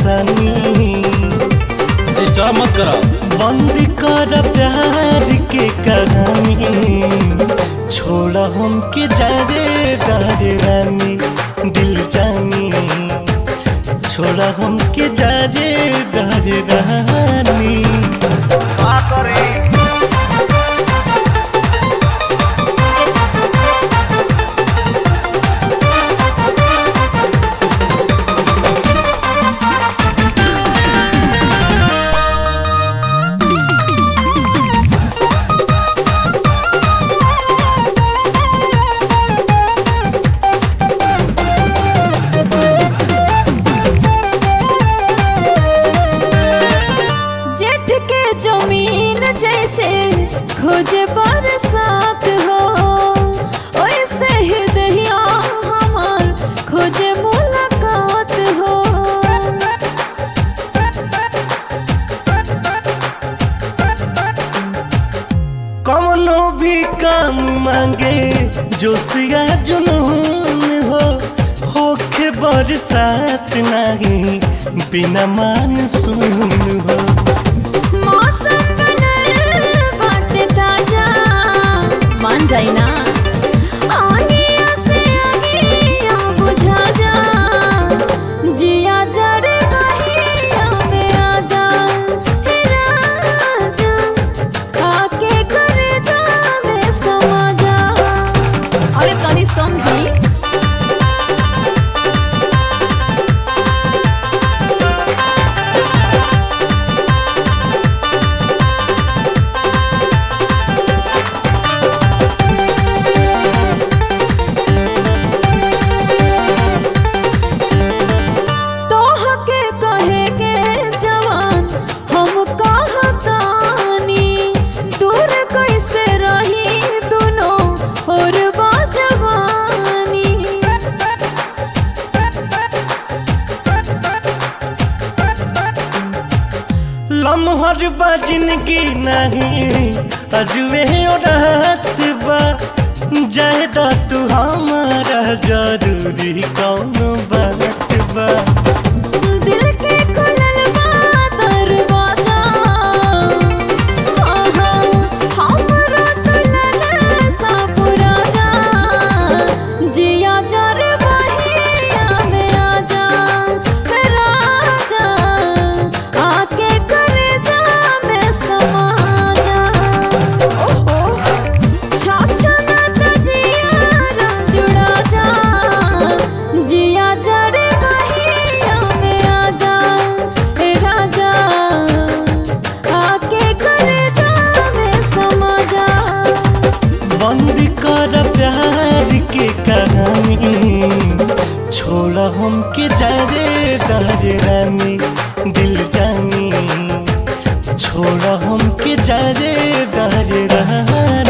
परेशानी। डिस्टर्ब मत करो। बंद कर प्यार के कहानी, छोड़ा हमके जाए दारे रानी दिल जानी, छोड़ा हमके जाए दारे रानी। जमीन जैसे खोजे बरसात हो, वैसे ही दहिया हमार खोजे मुलाकात हो। कौनो भी काम मांगे जोशिया जुनून हो, होके बरसात नहीं बिना मानसून हो। मौसम बनल बाटे ताजा, मान जाई ना आगिया से आगिया बुझा जा, जिया जरे बहिया में आ जा, हे राजा आके करे जा में समा जा। अरे तनी समझी। लम्हर बा जिंदगी नहीं अजुए रात बा, जायदा तू हमारा जरूरी कौन बात बा। दिल के खुलल बा दरवाजा, हमरा तुलल सा पुरा जा, जिया जरे बहिया में आ जा, राजा आके करे जा में समा जा। ओहो छाछा ना तजिया जुड़ा जा, जिया जरे बहिया में आ जा, राजा आके करे जा में समा जा। बंद कर प्यार के कहानी, छोड़ा हमके जाए दारे रानी दिल जानी, छोड़ा हमके जाए दारे रानी।